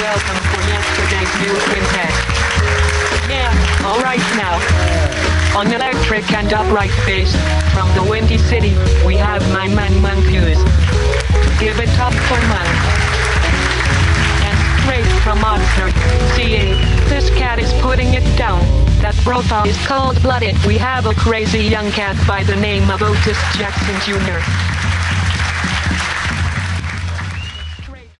welcome for yesterday's new quintet. Yeah, alright now. On electric and upright bass, from the Windy City, we have my man Mongoose. Give it up for Monk. And straight from Oxford, CA, this cat is putting it down. That Brota is cold-blooded. We have a crazy young cat by the name of Otis Jackson Jr.